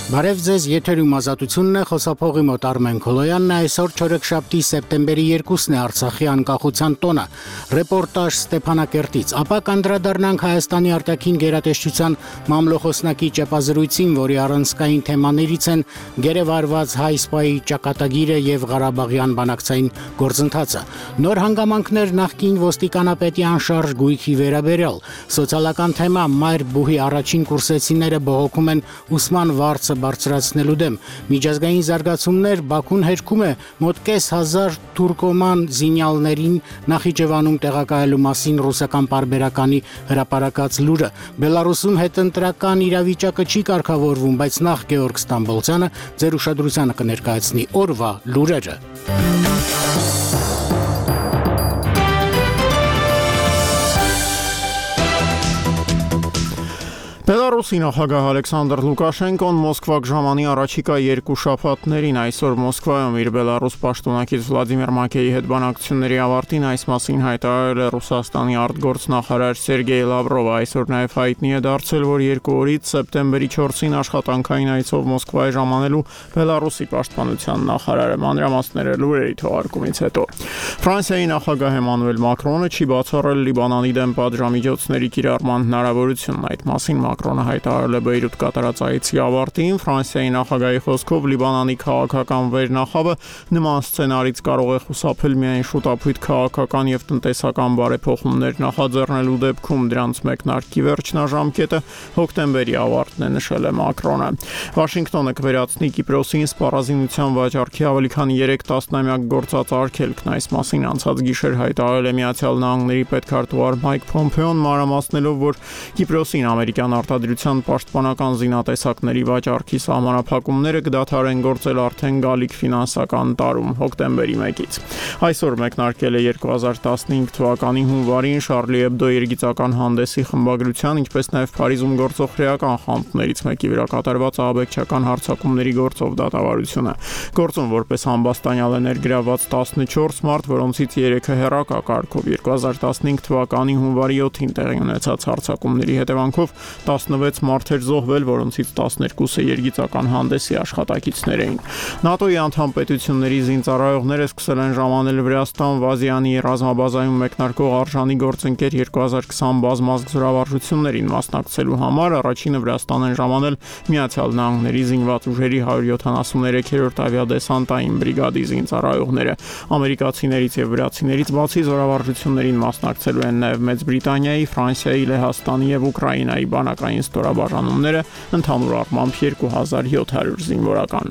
Բարև ձեզ, եթերում ազատությունն է, խոսափողի մոտ Արմեն Քոլոյանն է, այսօր չորեքշաբթի սեպտեմբերի 2-ն է Արցախի անկախության տոնը, ռեպորտաժ Ստեփանակերտից, ապա կանդրադառնանք Հայաստանի արտաքին գերատեսչության մամլոխոսնակի ճեպազրույցին, որի առանցքային թեմաներից են գերեվարված հայ սպայի ճակատագիրը եւ Ղարաբաղյան բանակցային գործընթացը, նոր հանգամանքներ նախկին ոստիկանապետի անշարժ գույքի վերաբերյալ, սոցիալական թեմա մայր բուհի առաջին կուրսեցիները բողոքում են ուսման վարձը բարձրացնելու դեմ, միջազգային զարգացումներ Բաքուն հերքում է մոտ կես հազար թուրքոման զինյալներին Նախիջևանում տեղակայելու մասին ռուսական պարբերականի հրապարակած լուրը, Բելարուսում հետընտրական իրավիճակը չի կարգավորվում, բայց նախ Գեորգ Ստամբոլցյանը ձեր ուշադրությանը կներկայացնի օրվա լուրերը։ Բելարուսի նախագահ Ալեքսանդր Լուկաշենկոն Մոսկվա կժամանի առաջիկա երկու շաբաթներին այսօր Մոսկվայում իր Բելարուս պաշտոնակից Վլադիմիր Մակեի հետ բանակցությունների ավարտին այս մասին հայտարարել է Ռուսաստանի արտգործնախարար Սերգեյ Լավրովը, այսօր նաև հայտնի է դարձել, որ երկու օրից սեպտեմբերի 4-ին աշխատանքային այցով Մոսկվայի ժամանելու Բելարուսի պաշտպանության նախարարը, մանրամասները լուրերի թողարկումից հետո։ Ֆրանսիայի նախագահ Էմանուել Մակրոնը չի բացառել Լիբանանի դեմ պատժամիջոցների կիրառման հնարավորությունն, այդ մասին Մակրոնը հայտարարել է Բեյրութ կատարած այցի ավարտին, Ֆրանսիայի նախագահի խոսքով Լիբանանի քաղաքական վերնախավը նման սցենարից կարող է խուսափել միայն շուտափույթ քաղաքական եւ տնտեսական բարեփոխումներ նախաձեռնելու դեպքում, դրանց մեկնարկի վերջնաժամկետը հոկտեմբերի ավարտն է, նշել է Մակրոնը։ Վաշինգտոնը կվերացնի Կիպրոսին սպառազինության վաճառքի ավելի քան 3 տասնամյակ գործած արգելքն, այս մասին անցած գիշեր հայտարարել է Միացյալ Նահանգների պետքարտուղար Մայք Փոմփեոն, մանրամասնելով, որ Կիպրոսին ամերիկյան արտադրության պաշտպանական զինատեսակների վաճառքի սահմանափակումները կդադարեն գործել արդեն գալիք ֆինանսական տարում, հոկտեմբերի 1-ից։ Այսօր մեկնարկել է 2015 թվականի հունվարին Շարլի Էբդո երգիծական հանդեսի խմբագրության, ինչպես նաև Փարիզում գործող քրեական խանութներից մեկի վրա կատարված ահաբեկչական հարձակումների գործով դատավարությունը։ Գործում որպես ամբաստանյալ է ներգրավված 14 մարդ, որոնցից 3-ը հեռակա կարգով 2015 թվականի հունվարի 7-ին տեղի ունեցած հարձակումների հետևանքով 16 մարդ էր զոհվել, որոնցից 12-ը երգիծական հանդեսի աշխատակիցներ էին։ ՆԱՏՕ-ի անդամ պետությունների զինծառայողները սկսել են ժամանել Վրաստան Վազյանի ռազմաբազայում մեկնարկող արժանի գործընկեր 2020 բազմազգ զորավարժություններին մասնակցելու համար, առաջինը Վրաստան են ժամանել Միացյալ Նահանգների զինված ուժերի 173-րդ ավիադեսանտային բրիգադի զինծառայողները։ Ամերիկացիներից եւ վրացիներից բացի զորավարժություններին մասնակցելու են նաեւ Մեծ Բրիտանիայի, Ֆրանսիայի, Լեհաստանի եւ Ուկրաինայի բանակային ստորաբաժանումները, ընդհանուր առմամբ 2700 զինվորական։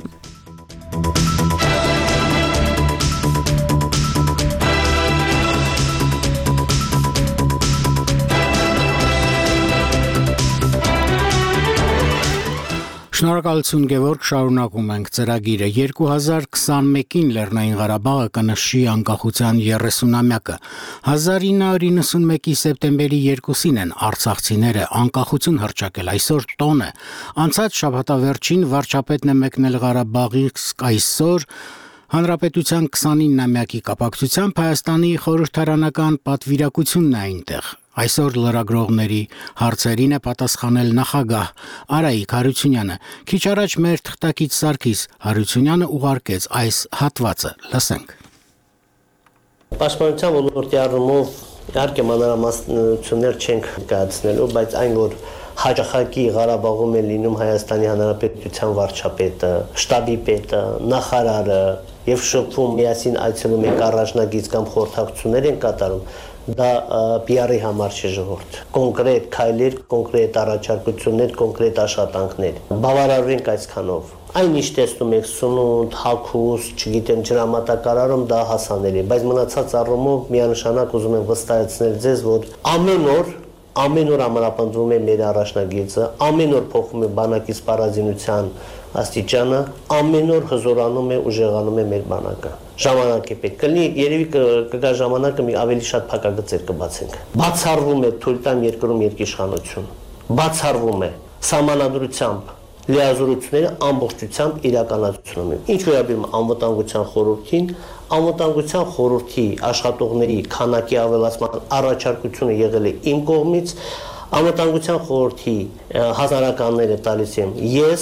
Շնորհակալություն Գևորգ, շարունակում ենք ծրագիրը 2021-ին Լեռնային Ղարաբաղը կնշի անկախության 30-ամյակը 1991-ի սեպտեմբերի 2-ին են արցախցիները անկախություն հռչակել, այսօր տոն է, անցած շաբաթավերջին վարչապետն է մեկնել Ղարաբաղից, այսօր Հանրապետության 29-ամյակի կապակցությամբ Հայաստանի խորհրդարանական պատվիրակությունն է այնտեղ Այսօր լրագրողների հարցերին է պատասխանել նախագահ Արայիկ Հարությունյանը։ Քիչ առաջ մեր թղթակից Սարգիս Հարությունյանը ուղարկեց այս հատվածը, լսենք։ Պաշտպանության ոլորտի առումով իհարկե մանրամասնություններ չենք կայացնելու, բայց այն որ հաջախակի Ղարաբաղում է լինում Հայաստանի Հանրապետության վարչապետը, շտաբի պետը, նախարարը եւ շփվում միասին այցելում են առաջնագիծ կամ խորհրդակցություններ են կատարում, դա PR-ի համար չի ժողովուրդ։ Կոնկրետ քայլեր, կոնկրետ առաջարկություններ, կոնկրետ աշխատանքներ։ Բավարարվենք այսքանով։ Այն ինչ տեսնում եք սնունդ, հագուստ, չգիտեմ, ջրամատակարարում դա հասանելի է, բայց մնացած առումով միանշանակ ուզում եմ վստահեցնել ձեզ, որ ամեն օր ամրապնդվում է մեր առաջնագիծը, ամեն օր փոխվում է բանակի սպառազինության աստիճանը, ամեն օր հզորանում է ուժեղանում է մեր բանակը։ Ժամանակ է պետք կլինի, երևի կգա ժամանակը մի ավելի շատ փակագծեր կբացենք։ Բացառվում է թույլ տամ երկրում երկիշխանություն։ Բացառվում է սահմանադրությամբ լիազորությունները ամբողջությամբ իրականացնում են։ Ինչ վերաբերում անվտանգության խորհրդին, անվտանգության խորհրդի աշխատողների քանակի ավելացման առաջարկությունը եղել է իմ կողմից, անվտանգության խորհրդի հազարականները տալիս եմ ես,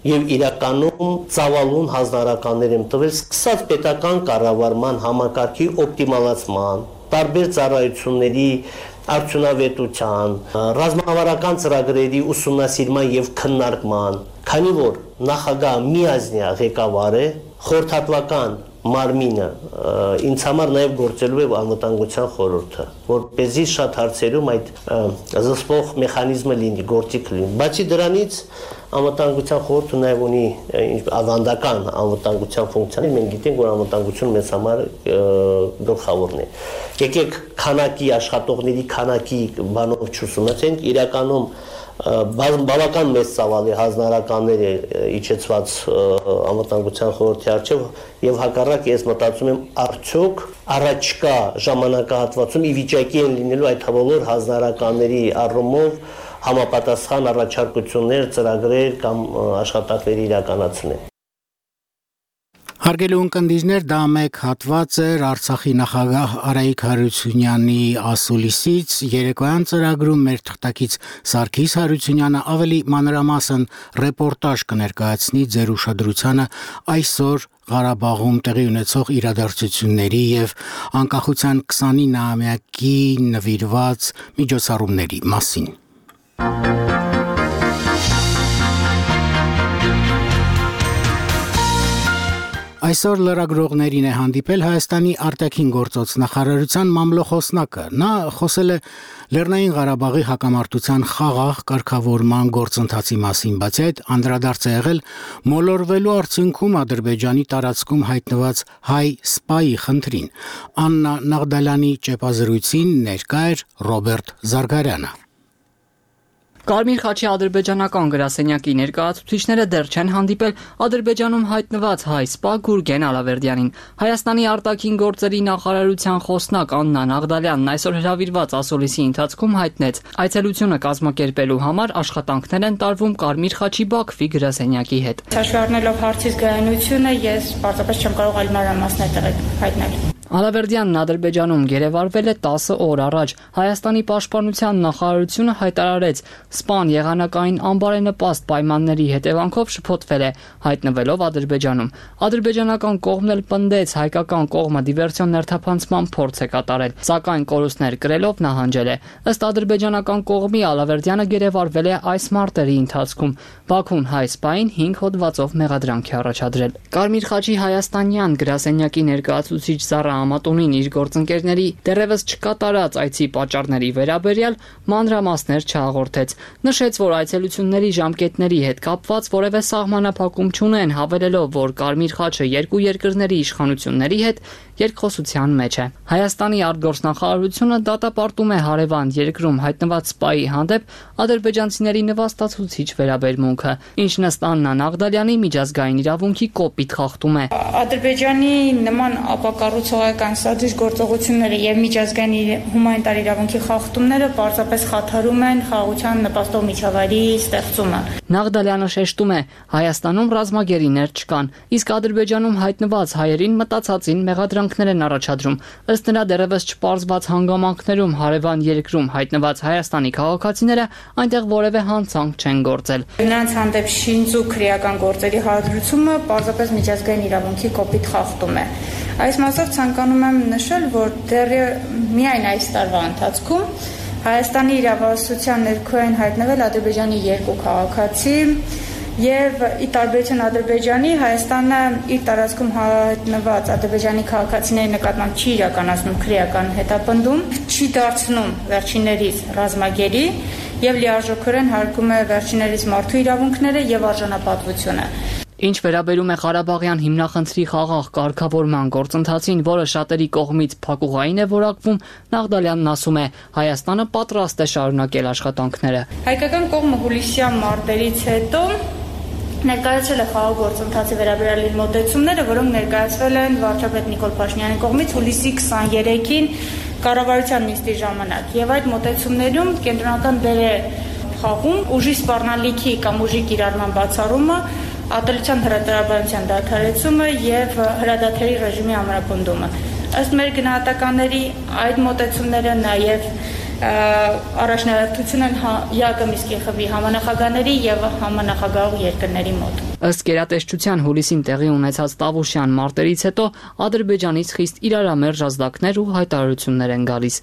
եւ իրականում ծավալուն հանրականներ եմ տվել սկսած պետական կառավարման համակարգի օպտիմալացման, տարբեր ծառայությունների արդյունավետության, ռազմավարական ծրագրերի ուսումնասիրման եւ քննարկման, քանի որ նախագահ միազնյա ղեկավար է, խորհրդատվական մարմինը ինձ համար նաև գործելու է անվտանգության խորհուրդը, որպեսզի շատ հարցերում այդ զսպող մեխանիզմը լինի, գործիք լինի։ Բացի դրանից անվտանգության խորհուրդը նաև ունի ավանդական անվտանգության ֆունկցիաներ, մենք գիտենք, որ անվտանգությունը մեզ համար գլխավորն է։ Եկեք քանակի աշխատողների քանակի բանով չուսումնասիրենք, իրականում բավական մեծ ծավալի հանրականներ է իջեցված անվտանգության խորհրդի առջև եւ հակառակ ես մտածում եմ արդյոք առաջկա ժամանակահատվածում ի վիճակի են լինելու այդ բոլոր հանրականների առումով համապատասխան առաջարկություններ, ծրագրեր կամ աշխատանքներ իրականացնել։ Հարգելի ունկնդիրներ, դա մեկ հատված էր Արցախի նախագահ Արայիկ Հարությունյանի ասուլիսից, երեկոյան ծրագրում մեր թղթակից Սարգիս Հարությունյանը ավելի մանրամասն ռեպորտաժ կներկայացնի ձեր ուշադրությանը այսօր Ղարաբաղում տեղի ունեցող իրադարձությունների եւ անկախության 29-ամյակի նվիրված միջոցառումների մասին։ Այսօր լրագրողներին է հանդիպել Հայաստանի արտաքին գործոց նախարարության մամլոխոսնակը։ Նա խոսել է Լեռնային Ղարաբաղի հակամարտության խաղաղ կարգավորման գործընթացի մասին, բացի այդ անդրադարձ է եղել մոլորվելու արդյունքում Ադրբեջանի տարածքում հայտնված հայ սպայի խնդրին։ Աննա Նաղդալյանի ճեպազրույցին ներկա էր Ռոբերտ Զարգարյանը։ Կարմիր խաչի ադրբեջանական գրասենյակի ներկայացուցիչները դեռ չեն հանդիպել Ադրբեջանում հայտնված հայ սպա Գուրգեն Ալավերդյանին։ Հայաստանի արտաքին գործերի նախարարության խոսնակ Աննա Նաղդալյանն այսօր հրավիրված ասուլիսի ընթացքում հայտնեց, այցելությունը կազմակերպելու համար աշխատանքներ են տարվում Կարմիր խաչի Բաքվի գրասենյակի հետ։ Հաշվի առնելով հարցից գայունությունը, ես պարզապես չեմ կարող այլ մանրամասներ հայտնել։ Ալավերդյանն Ադրբեջանում գերեվարվել է 10 օր առաջ։ Հայաստանի պաշտպանության նախարարությունը հայտարարեց, սպան եղանակային անբարենպաստ պայմանների հետևանքով շփոթվել է, հայտնվելով Ադրբեջանում։ Ադրբեջանական կողմն էլ պնդեց, հայկական կողմը դիվերսիոն ներթափանցման փորձ է կատարել, սակայն կորուստներ կրելով նահանջել է։ Ըստ ադրբեջանական կողմի Ալավերդյանը գերեվարվել է այս մարտերի ընթացքում։ Բաքուն հայ սպային 5 հոդվածով մեղադրանք է առաջադրել։ Կարմիր խաչի հայաստանյան գրասենյակի ներկայացուցիչ Զարա Ամատունին իր գործընկերների դեռևս չկատարած այցի պատճառների վերաբերյալ մանրամասներ չհաղորդեց։ Նշեց, որ այցելությունների ժամկետների հետ կապված որևէ սահմանափակում չունեն, հավելելով, որ Կարմիր խաչը երկու երկրների իշխանությունների հետ երկխոսության մեջ է։ Հայաստանի արտգործնախարարությունը դատապարտում է հարևան երկրում հայտնված սպայի հանդեպ ադրբեջանցիների նվաստացուցիչ վերաբերմունքը, ինչն ըստ Աննա Նաղդալյանի միջազգային իրավունքի կոպիտ խախտում է։ Ադրբեջանի նման ապակառուցողական սադրիչ գործողությունները եւ միջազգային հումանիտար իրավունքի խախտումները պարզապես խաթարում են խաղաղության նպաստող միջավայրի ստեղծումը։ Նաղդալյանը շեշտում է, Հայաստանում ռազմագերիներ չկան, իսկ Ադրբեջանում հայտնված հայերին մտածածին մեղադրանքներ են առաջադրում։ Ըստ նրա դեռևս չպարզված հանգամանքներում հարևան երկրում հայտնված Հայաստանի քաղաքացիները այնտեղ որևէ հանցանք չեն գործել։ Նրանց հանդեպ շինծու քրեական գործերի հարցումը պարզապես միջազգային իրավունքի կոպիտ խախտում է։ Այս մասով ցանկանում եմ նշել, որ դեռ միայն այս տարվա ընթացքում Հայաստանի իրավասության ներքո են հայտնվել Ադրբեջանի երկու քաղաքացի եւ ի տարբերություն Ադրբեջանի Հայաստանը իր տարածքում հայտնված Ադրբեջանի քաղաքացիների նկատմամբ չի իրականացնում քրեական հետապնդում, չի դարձնում վերջիններից ռազմագերի եւ լիարժեքորեն հարգում է վերջիններից մարդու իրավունքները եւ արժանապատվությունը։ Ինչ վերաբերում է Ղարաբաղյան հիմնախնդրի խաղաղ կարգավորման գործընթացին, որը շատերի կողմից փակուղային է որակվում, Նաղդալյանն ասում է, Հայաստանը պատրաստ է շարունակել աշխատանքները։ Հայկական կողմը հուլիսյան մարտերից հետո ներկայացրել է խաղաղ գործընթացի վերաբերյալ իր մոտեցումները, որոնք ներկայացվել են վարչապետ Նիկոլ Փաշինյանի կողմից հուլիսի 23-ին կառավարության նիստի ժամանակ։ Եվ այդ մոտեցումներում կենտրոնական դեր է խաղում ուժի սպառնալիքի կամ ուժի կիրառման բացառումը, ատելության հրատարակության դադարեցումը եւ հրադադարի ռեժիմի ամրապնդումը։ Ըստ մեր գնահատականների այդ մոտեցումները նաեւ առաջնահերթությունը ԵԱԿՄ-ի խմբի համանախագահների եւ համանախագահող երկրների մոտ։ Ըստ գերատեսչության հուլիսին տեղի ունեցած Տավուշյան մարտերից հետո Ադրբեջանից խիստ իրարամերժ ազդակներ ու հայտարարություններ են գալիս։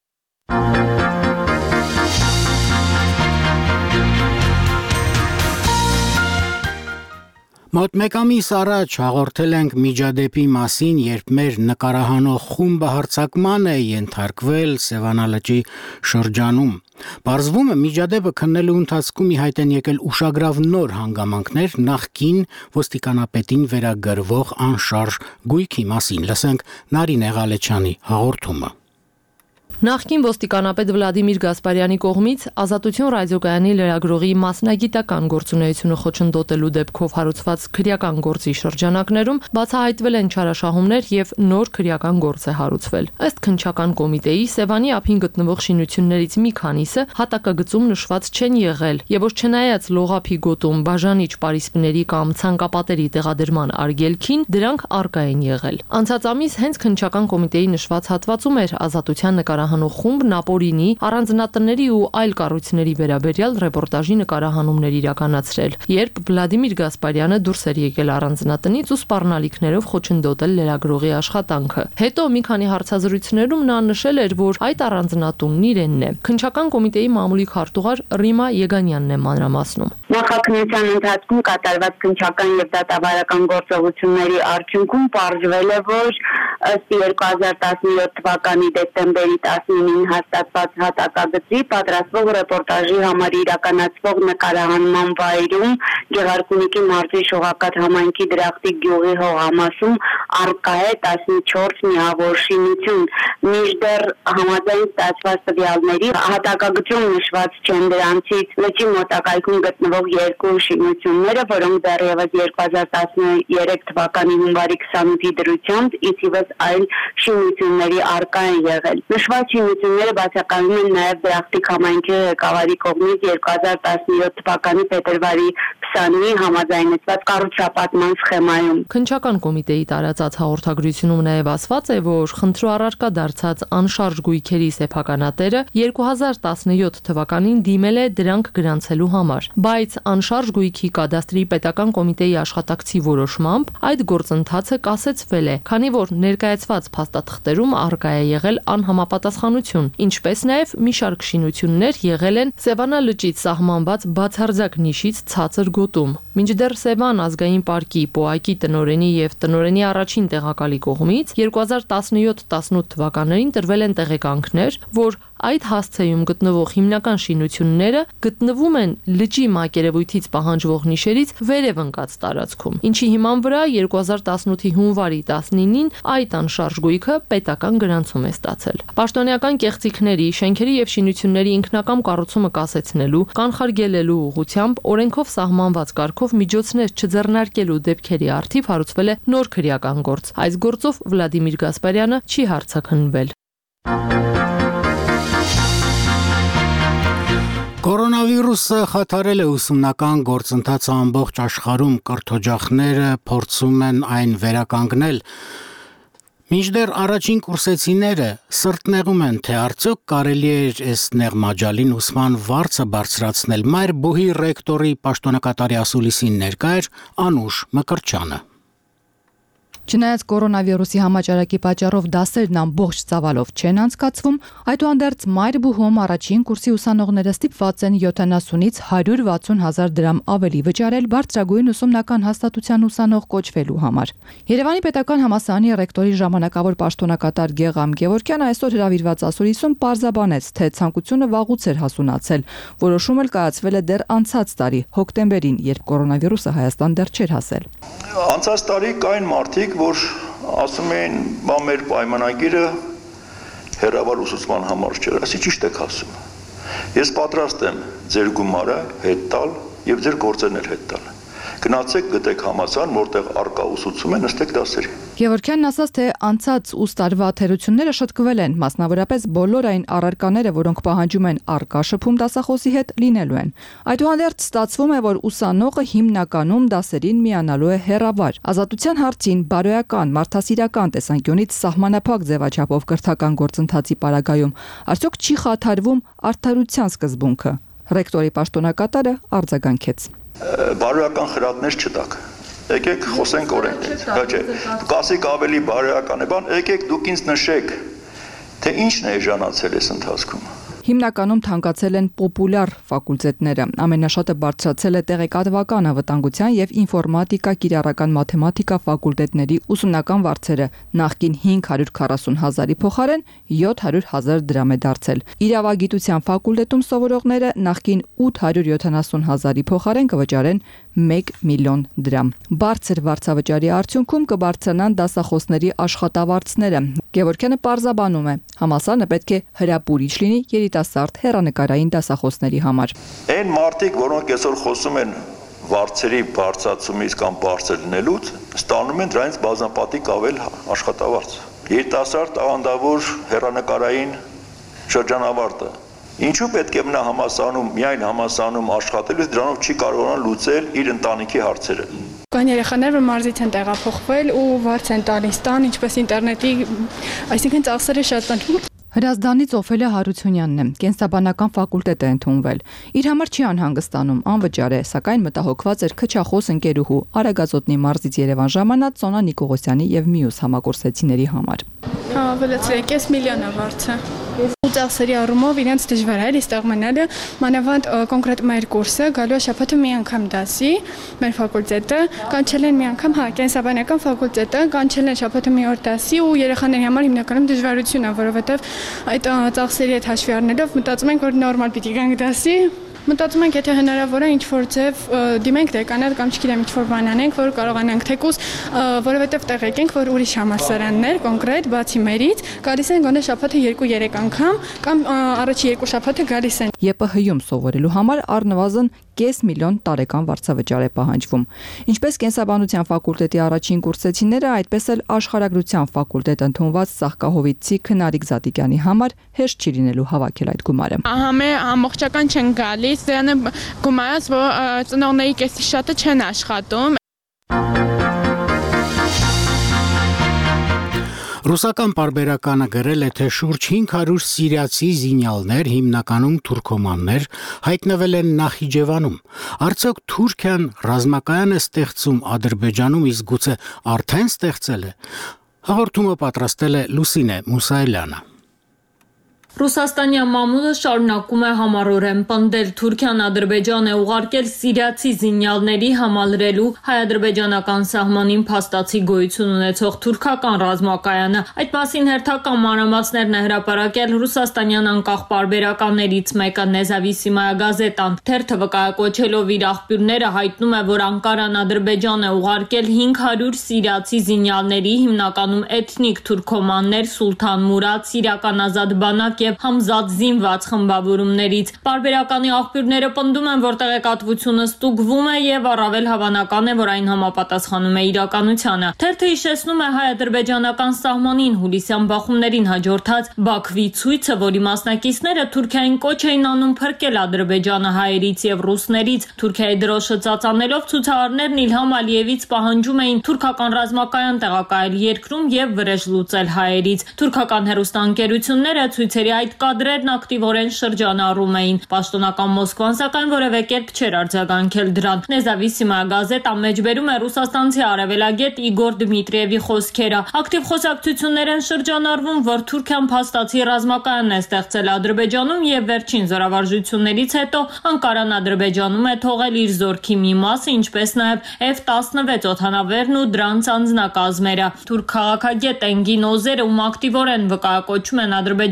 Մոտ մեկ ամիս առաջ հաղորդել ենք միջադեպի մասին, երբ մեր նկարահանող խումբը հարձակման է ենթարկվել Սևանա լճի շրջանում։ Պարզվում է միջադեպը քննելու ընթացքում ի հայտ են եկել ուշագրավ նոր հանգամանքներ նախկին ոստիկանապետին վերագրվող անշարժ գույքի մասին։ Լսենք Նարինե Ղալեչյանի հաղորդումը։ Նախկին ոստիկանապետ Վլադիմիր Գասպարյանի կողմից Ազատություն ռադիոկայանի լրագրողի մասնագիտական գործունեությունը խոչընդոտելու դեպքով հարուցված քրեական գործի շրջանակներում բացահայտվել են չարաշահումներ եւ նոր քրեական գործ է հարուցվել։ Ըստ քննչական կոմիտեի Սևանի ափին գտնվող շինություններից մի քանիսը հատակագծում նշված չեն եղել եւ ոչ չնայած լողափի գոտում բաժանիչ պարիսպների կամ ցանկապատերի տեղադրման արգելքին դրանք առկա են եղել։ Անցած ամիս հենց քննչական կոմիտեի նշված հատվածում էր Ազատության նկարահանող խումբ Նապորինի առանձնատների ու այլ կառույցների վերաբերյալ ռեպորտաժի նկարահանումներ իրականացրել, երբ Վլադիմիր Գասպարյանը դուրս էր եկել առանձնատնից ու սպառնալիքներով խոչընդոտել լրագրողի աշխատանքը։ Հետո մի քանի հարցազրույցներում նա նշել էր, որ այդ առանձնատունն իրենն է։ Քննչական կոմիտեի մամուլի քարտուղար Ռիմա Եգանյանն է մանրամասնում։ Նախաքննության ընթացքում կատարված քննչական եւ դատավարական գործողությունների արդյունքում պարզվել է, որ ըստ 2017 թվականի դեկտեմբերի 19-ին հաստատված հատակագծի պատրաստվող ռեպորտաժի համար իրականացվող նկարահանման վայրում Գեղարքունիքի մարզի Շողակաթ համայնքի Դրախտի գյուղի հողամասում առկա է 14 միավոր շինություն։ Մինչդեռ համաձայն ստացված տվյալների հատակագծում նշված չեն դրանցից լճի մոտակայքում գտնվող երկու շինությունները, որոնք դեռևս 2013 թվականի հունվարի 28-ի դրությամբ իցիվս այլ շինությունների առկա են եղել։ Նշված շինությունները բացակայում են նաև Դրախտի համայնքի ղեկավարի կողմից 2017 թվականի փետրվարի 20-ի համաձայնեցված կառուցապատման սխեմայում։ Քննչական կոմիտեի տարածած հաղորդագրությունում նաև ասված է, որ խնդրու առարկա դարձած անշարժ գույքերի սեփականատերը 2017 թվականին դիմել է դրանք գրանցելու համար, բայց անշարժ գույքի կադաստրի պետական կոմիտեի աշխատակցի որոշմամբ այդ գործընթացը կասեցվել է, քանի որ ներկայացված փաստաթղթերում առկա է եղել անհամապատասխանություն, ինչպես նաև մի շարք շինություններ եղել են Սևանա լճից սահմանված բացարձակ նիշից ցածր գոտում։ Մինչդեռ Սևան ազգային պարկի ՊՕԱԿ-ի տնօրենի եւ տնօրենի առաջին տեղակալի կողմից 2017-18 թվականներին տրվել են տեղեկանքներ, որ այդ հասցեում գտնվող հիմնական շինությունները գտնվում են լճի մակերևույթից պահանջվող նիշերից վերև ընկած տարածքում, ինչի հիման վրա 2018-ի հունվարի 19-ին այդ անշարժ գույքը պետական գրանցում է ստացել։ Պաշտոնեական կեղծիքների, շենքերի եւ շինությունների ինքնակամ կառուցումը կասեցնելու, կանխարգելելու ուղղությամբ օրենքով սահմանված կարգով միջոցներ չձեռնարկելու դեպքերի առթիվ հարուցվել է նոր քրեական գործ։ Այս գործով Վլադիմիր Գասպարյանը չի հարձակնվել։ Կորոնավիրուսը խաթարել է ուսումնական գործընթացը ամբողջ աշխարհում, կրթօջախները փորձում են այն վերականգնել։ Մինչդեռ առաջին կուրսեցիները սրտնեղում են, թե արդյոք կարելի է այս նեղմաջալին ուսման վարձը բարձրացնել։ Մայր բուհի ռեկտորի պաշտոնակատարի ասուլիսին ներկա էր Անուշ Մկրտչյանը։ Չնայած կորոնավիրուսի համաճարակի պատճառով դասերն ամբողջ ծավալով չեն անցկացվում, այդուհանդերձ Մայր բուհում առաջին կուրսի ուսանողները ստիպված են 70-ից 160 հազար դրամ ավելի վճարել բարձրագույն ուսումնական հաստատության ուսանող կոչվելու համար։ Երևանի պետական համալսարանի ռեկտորի ժամանակավոր պաշտոնակատար Գեգամ Գևորգյանը այսօր հրավիրված ասուլիսում պարզաբանեց, թե ցանկությունը վաղուց էր հասունացել, որոշում էլ կայացվել է դեռ անցած տարի հոկտեմբերին, երբ կորոնավիրուսը Հայաստան դեռ չէր հասել։ Անցած տարի կային մարդիկ, որ ասում էին, բա մեր պայմանագիրը հեռավար ուսուցման համար չէր, ասի ճիշտ եք ասում։ Ես պատրաստ եմ ձեր գումարը հետ տալ եւ ձեր գործերներ հետ տալ։ Գնացեք գտեք համալսարան, որտեղ արկա ուսուցում է, նստեք դասերի։ Գևորգյանն ասաց, թե անցած ուս տարվա թերությունները շտկվել են, մասնավորապես բոլոր այն առարկաները, որոնք պահանջում են արկա շփում դասախոսի հետ, լինելու են։ Այդուհանդերձ ստացվում է, որ ուսանողը հիմնականում դասերին միանալու է հեռավար։ Ազատության հարցին բարոյական, մարդասիրական տեսանկյունից սահմանափակ ձևաչափով կրթական գործընթացի պարագայում արդյոք չի խաթարվում արդարության սկզբունքը։ Ռեկտորի պաշտոնակատարը արձագանքեց. Բարոյական խրատներ չտակ։ Եկեք խոսենք օրենքից։ Չէ, կասեք ավելի բարոյական է, եկեք դուք ինձ նշեք, թե ինչն է էժանացել այս ընթացքում։ Հիմնականում թանկացել են պոպուլյար ֆակուլտետները, ամենաշատը բարձրացել է տեղեկատվական անվտանգության եւ ինֆորմատիկա, կիրառական մաթեմատիկա ֆակուլտետների ուսումնական վարձերը նախկին 540,000-ի փոխարեն 700,000 դրամ է դարձել։ Իրավագիտության ֆակուլտետում սովորողները նախկին 870,000-ի փոխարեն կվճարեն 1 միլիոն դրամ։ Բարձր վարձավճարի արդյունքում կբարձրանան դասախոսների աշխատավարձները։ Գևորգյանը պարզաբանում է, համալսարանը պետք է հրապուրիչ լինի երիտասարդ հեռանկարային դասախոսների համար։ Այն մարդիկ, որոնք այսօր խոսում են վարձերի բարձրացումից կամ բարձր լինելուց, ստանում են դրանից բազմապատիկ ավել աշխատավարձ։ Երիտասարդ տաղանդավոր հեռանկարային շրջանավարտը ինչու պետք է մնա համալսարանում, միայն համալսարանում աշխատելուց, դրանով չի կարողանալ լուծել իր ընտանիքի հարցերը։ Կան երեխաներ, որ մարզից են տեղափոխվել ու վարձ են տալիս տան, ինչպես ինտերնետի, այսինքն ծախսերը շատ են։ Հրազդանից Օֆելիա Հարությունյանն է, կենսաբանական ֆակուլտետ է ընդունվել։ Իր համար չի անհանգստանում, անվճար է, սակայն մտահոգված էր քչախոս ընկերուհու Արագածոտնի մարզից Երևան ժամանած Սոնա Նիկողոսյանի եւ մյուս համակուրսեցիների համար։ Ավելացրել 5 միլիոն է վարձը։ Ու ծախսերի առումով իրենց դժվար է այստեղ մնալը, մանավանդ կոնկրետ մեր կուրսը գալու է շաբաթը մի անգամ դասի, մեր ֆակուլտետը կանչել են մի անգամ, կենսաբանական ֆակուլտետը կանչել են շաբաթը մի օր դասի ու երեխաների համար հիմնականում դժվարություն է, որովհետև այդ ծախսերի հետ հաշվի առնելով մտածում ենք, որ նորմալ պիտի գանք դասի։ Մտածում ենք, եթե հնարավոր է ինչ-որ ձև դիմենք դեկանատ կամ չգիտեմ ինչ-որ բան անենք, որ կարողանանք թեկուզ, որովհետև տեղեկ ենք, որ ուրիշ համալսարաններ կոնկրետ բացի մերից գալիս են գոնե շաբաթը 2-3 անգամ կամ առաջի 2 շաբաթը գալիս են։ ԵՊՀ-ում սովորելու համար առնվազն 5 միլիոն տարեկան վարձավճար է պահանջվում։ Ինչպես կենսաբանության ֆակուլտետի առաջին կուրսեցիները, այդպես էլ աշխարհագրության ֆակուլտետ ընդունված Սահկահովիցի Քնարիկ Զատիկյանի համար հեշտ չի լինելու հավաքել այդ գումարը։ Համե ամբողջական չեն գալիս, դրանը գումարած, որ ծնողների կեսի շատը չեն աշխատում։ Ռուսական պարբերականը գրել է, թե շուրջ 500 սիրիացի զինյալներ, հիմնականում թուրքոմաններ, հայտնվել են Նախիջևանում։ Արդյոք Թուրքիան ռազմակայան է ստեղծում Ադրբեջանում, իսկ գուցե արդեն ստեղծել է։ Հաղորդումը պատրաստել է Լուսինե Մուսայելյանը։ Ռուսաստանյան մամուլը շարունակում է համառորեն պնդել Թուրքիան Ադրբեջան է ուղարկել սիրիացի զինյալների համալրելու հայ-ադրբեջանական սահմանին փաստացի գոյություն ունեցող թուրքական ռազմակայանը։ Այդ մասին հերթական մանրամասներն է հրապարակել ռուսաստանյան անկախ պարբերականներից մեկը Նեզավիսիմայա գազետան։ Թերթը վկայակոչելով իր աղբյուրները հայտնում է, որ Անկարան Ադրբեջան է ուղարկել 500 սիրիացի զինյալների, հիմնականում էթնիկ թուրքոմաններ, Սուլթան Մուրադ, սիրիական ազատ բանակ եւ Համզադ զինված խմբավորումներից։ Պարբերականի աղբյուրները պնդում են, որ տեղեկատվությունը ստուգվում է եւ առավել հավանական է, որ այն համապատասխանում է իրականությանը։ Թերթը հիշեցնում է հայ-ադրբեջանական սահմանին հուլիսյան բախումներին հաջորդած Բաքվի ցույցը, որի մասնակիցները Թուրքիային կոչ էին անում փրկել Ադրբեջանը հայերից եւ ռուսներից։ Թուրքիայի դրոշը ծածանելով ցուցարարներն Իլհամ Ալիևից պահանջում էին թուրքական ռազմակայան տեղակայել երկրում եւ վրեժ լուծել հայերից։ Թուրքական հեռուստաընկերությունները ցույցերի այդ կադրերն ակտիվորեն շրջանառում էին։ Պաշտոնական Մոսկվան սակայն որևէ կերպ չէր արձագանքել դրան։ Նեզավիսիմայա գազետան մեջբերում է ռուսաստանցի արևելագետ Իգոր Դմիտրիևի խոսքերը։ Ակտիվ խոսակցություններ են շրջանառվում, որ Թուրքիան փաստացի ռազմակայան է ստեղծել Ադրբեջանում եւ վերջին զորավարժություններից հետո Անկարան Ադրբեջանում է թողել իր զորքի մի մասը, ինչպես նաեւ F-16 օդանավերն ու դրանց անձնակազմերը։ Թուրք քաղաքագետ Էնգին Օզերը, ում ակտիվորեն վկայակոչում են ադրբեջանական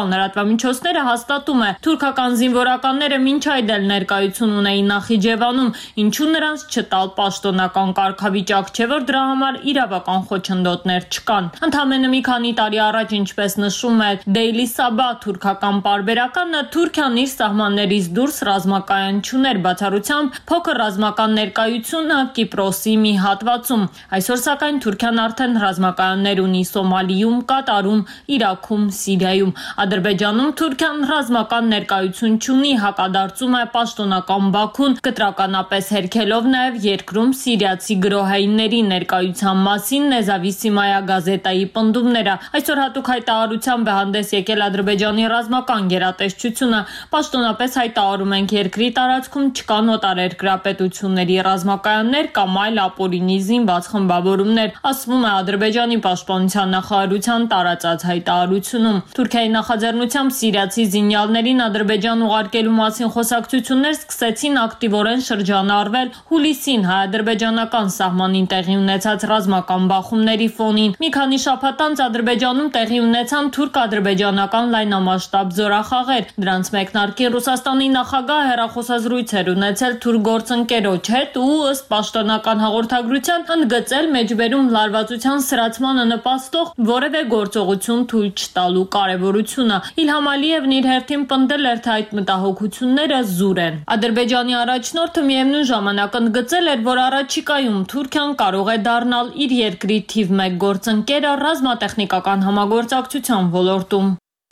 Օֆիցիալ լրատվամիջոցները հաստատում է, թուրքական զինվորականները մինչ այդ էլ ներկայություն ունեին Նախիջևանում, ինչու նրանց չտալ պաշտոնական կարգավիճակ, չէ որ դրա համար իրավական խոչընդոտներ չկան։ Ընդամենը մի քանի տարի առաջ, ինչպես նշում է Daily Sabah թուրքական պարբերականը, Թուրքիան իր սահմաններից դուրս ռազմակայան չուներ, բացառությամբ փոքր ռազմական ներկայությունը Կիպրոսի մի հատվածում։ Այսօր սակայն Թուրքիան արդեն ռազմակայաններ ունի Սոմալիում, Կատարում, Իրաքում, Սիրիայում։ Ադրբեջանում Թուրքիան ռազմական ներկայություն չունի, հակադարձում է պաշտոնական Բաքուն, կտրականապես հերքելով նաև երկրում սիրիացի գրոհայինների ներկայության մասին Նեզավիսիմայա գազետայի պնդումները։ Այսօր հատուկ հայտարարությամբ է հանդես եկել Ադրբեջանի ռազմական գերատեսչությունը։ Պաշտոնապես հայտարարում ենք երկրի տարածքում չկան օտարերկրապետությունների ռազմակայաններ կամ այլ ապօրինի զինված խմբավորումներ, ասվում է Ադրբեջանի պաշտպանության նախարարության տարածած հայտարարությունում։ Թուրքիայի նախաձեռնությամբ սիրիացի զինյալներին Ադրբեջան ուղարկելու մասին խոսակցություններ սկսեցին ակտիվորեն շրջանառվել հուլիսին հայ-ադրբեջանական սահմանին տեղի ունեցած ռազմական բախումների ֆոնին։ Մի քանի շաբաթ անց Ադրբեջանում տեղի ունեցան թուրք-ադրբեջանական լայնամասշտաբ զորախաղեր։ Դրանց մեկնարկին Ռուսաստանի նախագահը հեռախոսազրույց էր ունեցել թուրք գործընկերոջ հետ ու ըստ պաշտոնական հաղորդագրության ընդգծել մեջբերում լարվածության սրացմանը նպաստող որևէ գործողություն թույլ չտալու կարևորությունը։ Իլհամ Ալիևն իր հերթին պնդել էր, թե այդ մտահոգությունները զուր են։ Ադրբեջանի առաջնորդը միևնույն ժամանակ ընդգծել էր, որ առաջիկայում Թուրքիան կարող է դառնալ իր երկրի թիվ 1 գործընկերը ռազմատեխնիկական համագործակցության ոլորտում։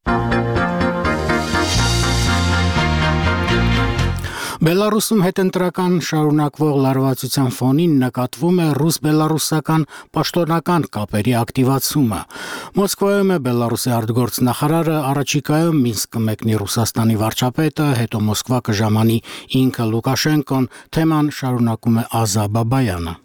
Բելարուսում հետընտրական շարունակվող լարվածության ֆոնին նկատվում է ռուս-բելարուսական պաշտոնական կապերի ակտիվացումը։ Մոսկվայում է Բելարուսի արտգործնախարարը, առաջիկայում Մինսկ կմեկնի Ռուսաստանի վարչապետը, հետո Մոսկվա կժամանի ինքը Լուկաշենկոն, թեման շարունակում է Ազա Բաբայանը։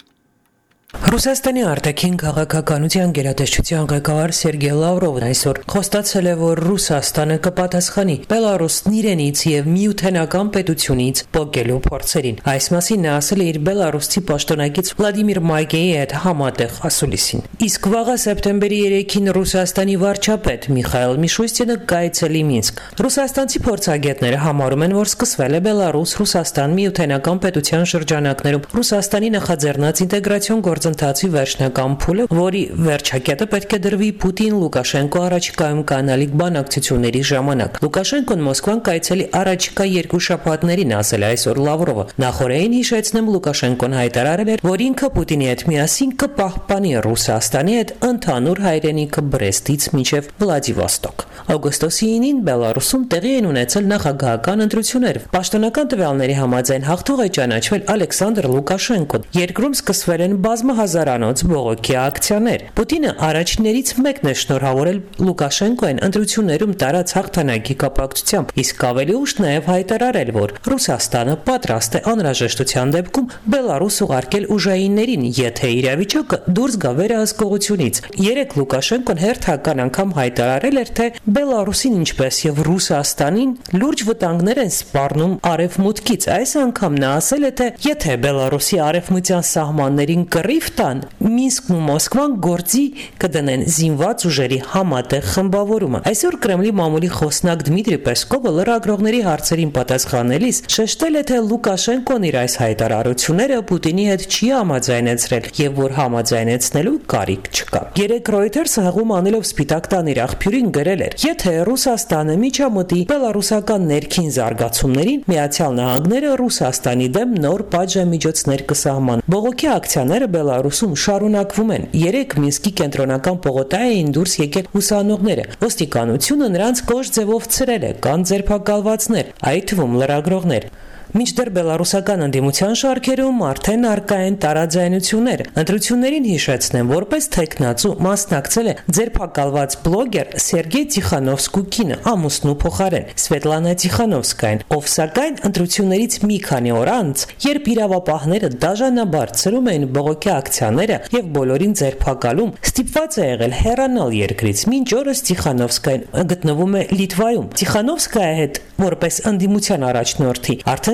Ռուսաստանի արտաքին քաղաքականության գերատեսչության ղեկավար Սերգեյ Լավրովն այսօր խոստացել է, որ Ռուսաստանը կպատասխանի Բելարուսն իրենից եւ միութենական պետությունից փոխելու փորձերին։ Այս մասին նա ասել է իր բելարուսցի պաշտոնակից Վլադիմիր Մայկեի հետ համատեղ ասուլիսին։ Իսկ վաղը սեպտեմբերի 3-ին Ռուսաստանի վարչապետ Միխայել Միշուստինը կայցելի Մինսկ։ Ռուսաստանցի փորձագետները համարում են, որ սկսվել է Բելարուս-Ռուսաստան միութենական պետության շրջանակներում Ռուսաստանի նախաձեռնած ինտեգրացիոն գործընթացի վերջնական փուլը, որի վերջակետը պետք է դրվի Պուտին-Լուկաշենկո առաջիկայում կանալիք բանակցությունների ժամանակ։ Լուկաշենկոն Մոսկվան կայցելի առաջիկա 2 շաբաթներին, ասել է այսօր Լավրովը։ Նախորդին հիշեցնեմ, Լուկաշենկոն հայտարարել էր, որ ինքը Պուտինի հետ միասին կպահպանի Ռուսաստանի հետ ընդհանուր հայրենիքը Բրեստից մինչև Վլադիվոստոկ։ Օգոստոսի 9-ին Բելարուսում տեղի են ունեցել նախագահական ընտրություններ։ Պաշտոնական տվյալների համաձայն հաղթող է ճանաչվել Ալեքսանդր Լուկաշենկոն։ Երկրում սկսվել են բազմահազարանոց բողոքի ակցիաներ։ Պուտինը առաջիններից մեկն է շնորհավորել Լուկաշենկոին ընտրություններում տարած հաղթանակի կապակցությամբ, իսկ ավելի ուշ նաև հայտարարել, որ Ռուսաստանը պատրաստ է անհրաժեշտության դեպքում Բելարուս ուղարկել ուժայիններին, եթե իրավիճակը դուրս գա վերահսկողությունից։ Երեկ Լուկաշենկոն հերթական անգամ հայտարարել էր, թե Բելարուսին ինչպես եւ Ռուսաստանին լուրջ վտանգներ են սպառնում արևմուտքից։ Այս անգամ նա ասել է, թե եթե Բելարուսի արևմտյան սահմաններին կռիվ տան, Մինսկն ու Մոսկվան գործի կդնեն զինված ուժերի համատեղ խմբավորումը։ Այսօր Կրեմլի մամուլի խոսնակ Դմիտրի Պեսկովը լրագրողների հարցերին պատասխանելիս շեշտել է, թե Լուկաշենկոն իր այս հայտարարությունները Պուտինի հետ չի համաձայնեցրել եւ որ համաձայնեցնելու կարիք չկա։ Երեք Reuters-ը հղում անելով Սպիտակ տան իր աղբյուրին գրել էր. Եթե Ռուսաստանը միջամտի բելարուսական ներքին զարգացումներին, Միացյալ Նահանգները Ռուսաստանի դեմ նոր պատժամիջոցներ կսահման։ Բողոքի ակցիաները Բելարուսում շարունակվում են։ Երեք Մինսկի կենտրոնական պողոտա էին դուրս եկել ուսանողները։ Ոստիկանությունը նրանց կոշտ ձևով ցրել է, կան ձերբակալվածներ, այդ թվում լրագրողներ։ Մինչդեռ բելարուսական ընդդիմության շարքերում արդեն արկա են տարաձայնություններ։ Ընտրություններին հիշեցնեմ, որպես թեկնածու մասնակցել է ձերբակալված բլոգեր Սերգեյ Տիխանովսկու կինը, ամուսնու փոխարեն Սվետլանա Տիխանովսկային, ով սակայն ընտրություններից մի քանի օր անց, երբ իրավապահները դաժանաբար ցրում էին բողոքի ակցիաները եւ բոլորին ձերբակալում, ստիպված է եղել հեռանալ երկրից։ Մինչ օրս Տիխանովսկային գտնվում է Լիտվայում։ Տիխանովսկայի հետ որպես ընդդիմության առաջնորդի արդեն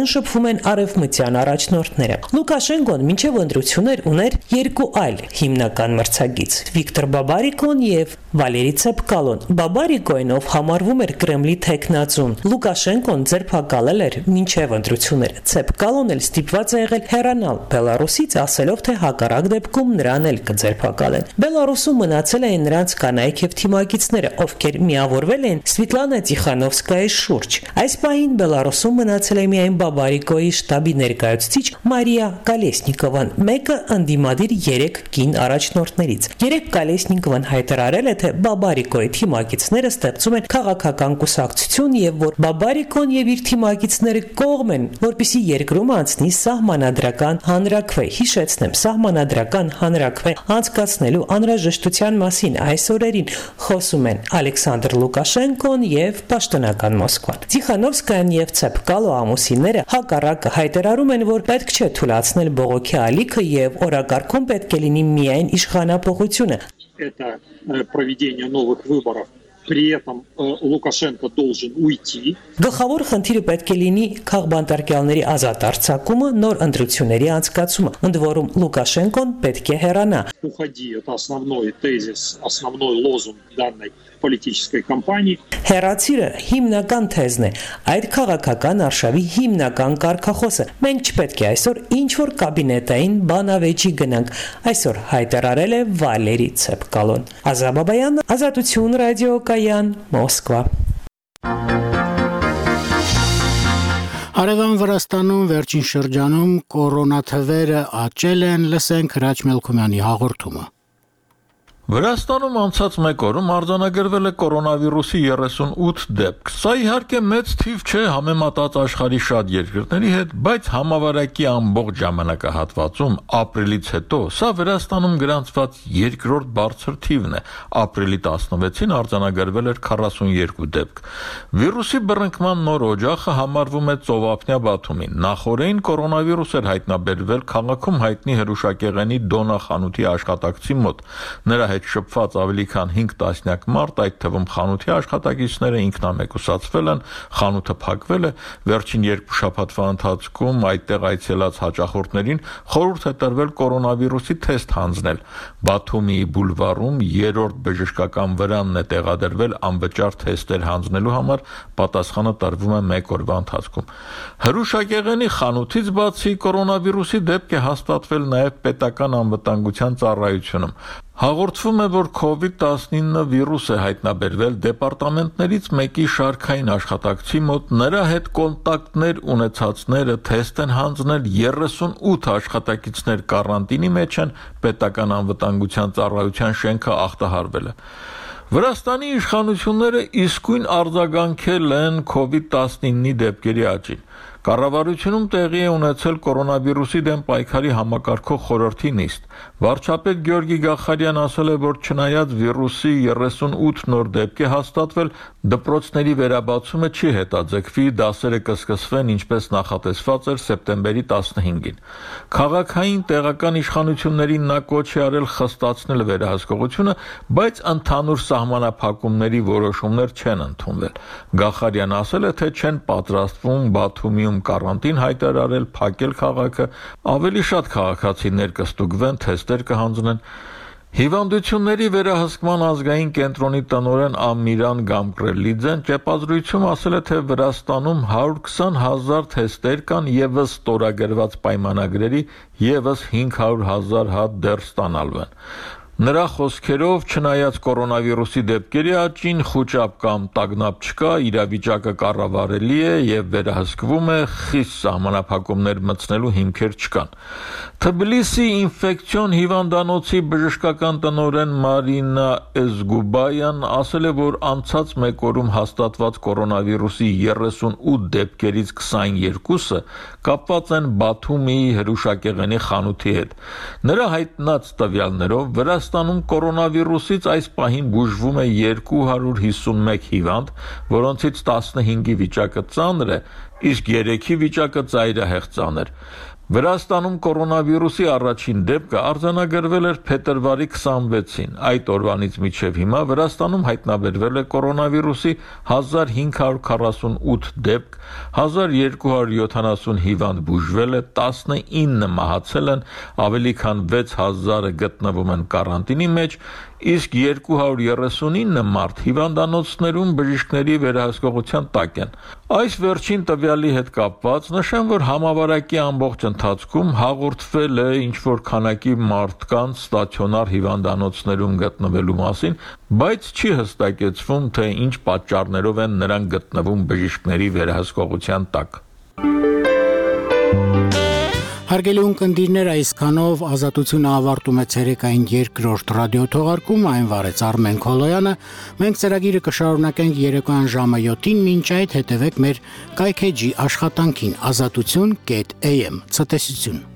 Այստեղն շփվում են արևմտյան առաջնորդները։ Լուկաշենկոն մինչև ընտրություններ ուներ երկու այլ հիմնական մրցակից՝ Վիկտոր Բաբարիկոն եւ Վալերի Ցեպկալոն։ Բաբարիկոն, ով համարվում էր Կրեմլի թեկնածուն, Լուկաշենկոն ձերբակալել էր մինչև ընտրությունները։ Ցեպկալոն էլ ստիպված է եղել հեռանալ Բելարուսից, ասելով, թե հակառակ դեպքում նրան էլ կձերբակալեն։ Բելարուսում մնացել էին նրանց կանայք եւ թիմակիցները, ովքեր միավորվել էին Սվետլանա Տիխանովսկայի շուրջ։ Այս պահին Բելարուսում մնացել է միայն Բաբարիկոյի շտաբի ներկայացուցիչ Մարիա Կալեսնիկովան, մեկը ընդդիմադիր 3 կին առաջնորդներից։ Կալեսնիկովան հայտարարել է, թե Բաբարիկոյի թիմակիցները ստեղծում են քաղաքական կուսակցություն եւ որ Բաբարիկոն եւ իր թիմակիցները կողմ են, որպեսզի երկրում անցնի սահմանադրական հանրաքվե։ Հիշեցնեմ, սահմանադրական հանրաքվե անցկացնելու անհրաժեշտության մասին այս օրերին խոսում են Ալեքսանդր Լուկաշենկոն եւ պաշտոնական Մոսկվան։ Տիխանովսկայան եւ Ցեպկալո ամուսինները հակառակը հայտարարում են, որ պետք չէ թույլատրել բողոքի ալիքը եւ օրակարգում պետք է լինի միայն իշխանապողությունը։ Это проведение новых выборов. При этом Лукашенко должен уйти. Գլխավոր խնդիրը պետք է լինի քաղբանտարկյալների ազատ արձակումը, նոր ընտրությունների անցկացումը, ընդ որում Լուկաշենկոն պետք է հեռանա։ Уходи, это основной тезис, основной лозунг данной политической кампании. Հեռացիրը հիմնական թեզն է, այդ քաղաքական արշավի հիմնական կարգախոսը։ Մենք չպետք է այսօր ինչ-որ կաբինետային բանավեճի գնանք, այսօր հայտարարել է Վալերի Ցեպկալոն։ Ազաբաբայան, Ազատություն ռադիոկայան, Մոսկվա։ Արևան Վրաստանում վերջին շրջանում կորոնաթվերը աճել են, լսենք Հրաչ Մելքումյանի հաղորդումը։ Վրաստանում անցած մեկ օրում արձանագրվել է կորոնավիրուսի 38 դեպք։ Սա իհարկե մեծ թիվ չէ համեմատած աշխարհի շատ երկրների հետ, բայց համավարակի ամբողջ ժամանակահատվածում ապրիլից հետո սա Վրաստանում գրանցված երկրորդ բարձր թիվն է։ Ապրիլի 16-ին արձանագրվել էր 42 դեպք։ Վիրուսի բռնկման նոր օջախը համարվում է ծովափնյա Բաթումին։ Նախորդին կորոնավիրուս էր հայտնաբերվել քաղաքում հայտնի հրուշակեղենի Դոնա խանութի աշխատակցի մոտ։ Նրա հետ շփված ավելի քան 5 տասնյակ մարդ, այդ թվում խանութի աշխատակիցները ինքնամեկուսացվել են, խանութը փակվել է, վերջին 2 շաբաթվա ընթացքում այդտեղ այցելած հաճախորդներին խորհուրդ է տրվել կորոնավիրուսի թեստ հանձնել։ Բաթումի բուլվարում 3-րդ բժշկական վրանն է տեղադրվել անվճար թեստեր հանձնելու համար, պատասխանը տրվում է 1 օրվա ընթացքում։ Հրուշակեղենի խանութից բացի կորոնավիրուսի դեպք է հաստատվել նաև պետական անվտանգության ծառայությունում։ Հաղորդվում է, որ COVID-19 վիրուս է հայտնաբերվել դեպարտամենտներից մեկի շարքային աշխատակցի մոտ, նրա հետ կոնտակտներ ունեցածները թեստ են հանձնել, 38 աշխատակիցներ կարանտինի մեջ են, պետական անվտանգության ծառայության շենքը ախտահարվել է։ Վրաստանի իշխանությունները իսկույն արձագանքել են COVID-19-ի դեպքերի աճին։ Կառավարությունում տեղի է ունեցել կորոնավիրուսի դեմ պայքարի համակարգող խորհրդի նիստ։ Վարչապետ Գյորգի Գախարյան ասել է, որ չնայած վիրուսի 38 նոր դեպք է հաստատվել, դպրոցների վերաբացումը չի հետաձգվի, դասերը կսկսվեն ինչպես նախատեսված էր սեպտեմբերի 15-ին։ Քաղաքային տեղական իշխանություններին նա կոչ է արել խստացնել վերահսկողությունը, բայց ընդհանուր սահմանափակումների որոշումներ չեն ընդունվել։ Գախարյանը ասել է, թե չեն պատրաստվում Բաթումիում կարանտին հայտարարել, փակել քաղաքը, ավելի շատ քաղաքացիներ կստուգվեն, թեստեր կհանձնեն։ Հիվանդությունների վերահսկման ազգային կենտրոնի տնօրեն Ամիրան Գամկրելիձեն ճեպազրույցում ասել է, թե Վրաստանում 120,000 թեստեր կան, եւս ստորագրված պայմանագրերի եւս 500,000 հատ դեռ ստանալու են։ Նրա խոսքերով, չնայած կորոնավիրուսի դեպքերի աճին, խուճապ կամ տագնապ չկա, իրավիճակը կառավարելի է եւ վերահսկվում է, խիստ սահմանափակումներ մտցնելու հիմքեր չկան։ Թբիլիսի ինֆեկցիոն հիվանդանոցի բժշկական տնօրեն Մարինա Էզգուբայան ասել է, որ անցած մեկ օրում հաստատված կորոնավիրուսի 38 դեպքերից 22-ը կապված են Բաթումի հրուշակեղենի խանութի հետ։ Նրա հայտնած տվյալներով Վրաստանում կորոնավիրուսից այս պահին բուժվում է 251 հիվանդ, որոնցից 15-ի վիճակը ծանր է, իսկ 3-ի վիճակը ծայրահեղ ծանր։ Վրաստանում կորոնավիրուսի առաջին դեպքը արձանագրվել էր փետրվարի 26-ին։ Այդ օրվանից մինչև հիմա Վրաստանում հայտնաբերվել է կորոնավիրուսի 1548 դեպք, 1270 հիվանդ բուժվել է, 19 մահացել են, ավելի քան 6000-ը գտնվում են կարանտինի մեջ, իսկ 239 մարդ հիվանդանոցներում բժիշկների վերահսկողության տակ են։ Այս վերջին տվյալի հետ կապված նշեմ, որ համավարակի ամբողջ ընթացքում հաղորդվել է ինչ-որ քանակի մարդկանց ստացիոնար հիվանդանոցներում գտնվելու մասին, բայց չի հստակեցվում, թե ինչ պատճառներով են նրանք գտնվում բժիշկների վերահսկողության տակ։ Հարգելի ունկնդիրներ, այսքանով Ազատությունը ավարտում է ցերեկային երկրորդ ռադիոթողարկումը, այն վարեց Արմեն Քոլոյանը։ Մենք ծրագիրը կշարունակենք երեկոյան ժամը 7-ին, մինչ այդ հետևեք մեր կայքեջի աշխատանքին azatutun.am։ Ցտեսություն։